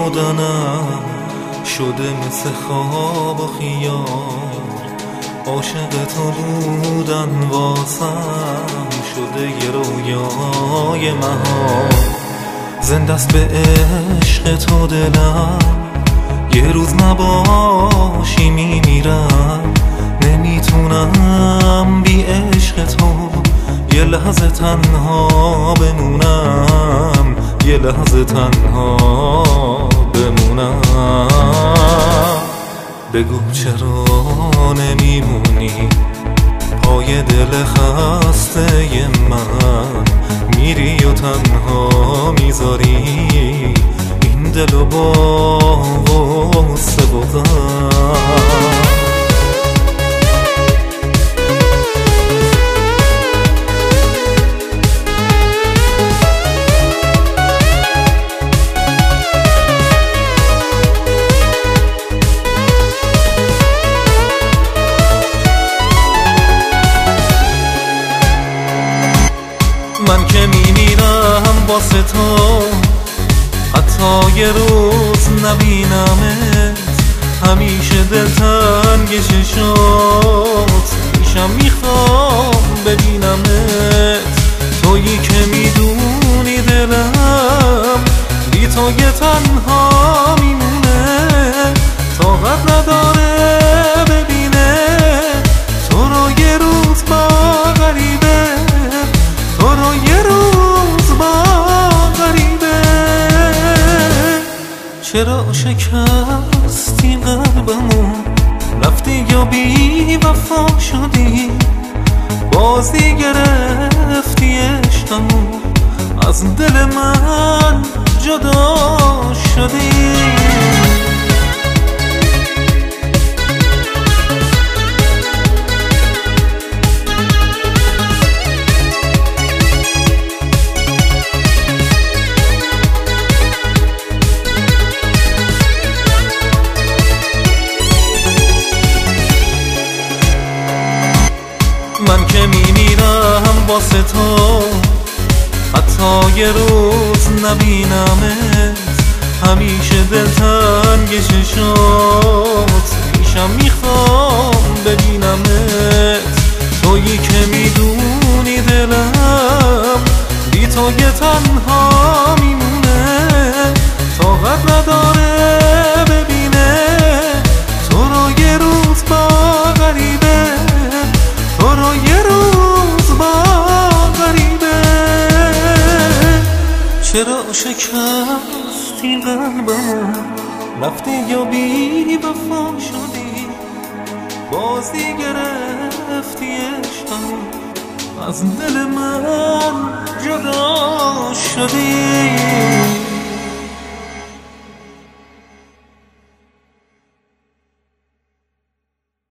بدنم شده مثل خواب و خیال، عاشق تو بودن واسم شده یه رویای محال. زنده است به عشق تو دلم، یه روز نباشی میمیرم. نمیتونم بی عشق تو یه لحظه تنها بمونم، یه لحظه تنها بمونم. بگو چرا نمیمونی پای دل خسته من، میری و تنها میذاری این دل با غصه و غم. من که میمیرم واسه تو، حتی یه روز نبینمت. همیشه دلتنگ چشات میشم، میخوام ببینمت. تویی که میدونی دلم بی تو یه تنها میمونه، طاقت نداره ببینه تو رو یه روز با غریبه، تو رو یه روز با غریبه. چرا شکستی قلبمو، رفتی یا بی وفا شدی، بازی گرفتی عشقمو، از دل من جدا شدی. من که میمیرم واسه تو، حتی یه روز نبینمت. همیشه دلتنگ چشات میشم، میخوام ببینمت. تویی که میدونی دلم بی تو یه تنها میمونه، طاقت نداره ببینه تو رو یه روز با غریبه، تو رو یه روز با غریبه. چرا شکستی قلبم، رفتی یا بی وفا شدی، بازی گرفتی عشقم، از دل من جدا شدی.